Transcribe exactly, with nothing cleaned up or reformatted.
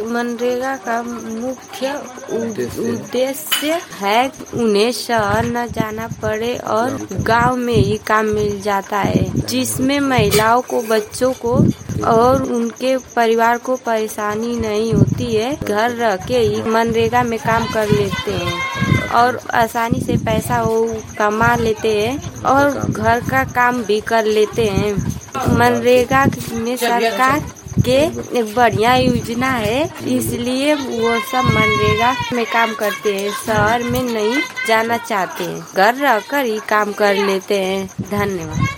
मनरेगा का मुख्य उद्देश्य है उन्हें शहर न जाना पड़े और गांव में ही काम मिल जाता है, जिसमें महिलाओं को, बच्चों को और उनके परिवार को परेशानी नहीं होती है। घर रह के ही मनरेगा में काम कर लेते हैं और आसानी से पैसा वो कमा लेते हैं और घर का काम भी कर लेते हैं। मनरेगा में सरकार के एक बढ़िया योजना है, इसलिए वो सब मनरेगा में काम करते हैं, शहर में नहीं जाना चाहते हैं, घर रहकर ही काम कर लेते हैं। धन्यवाद।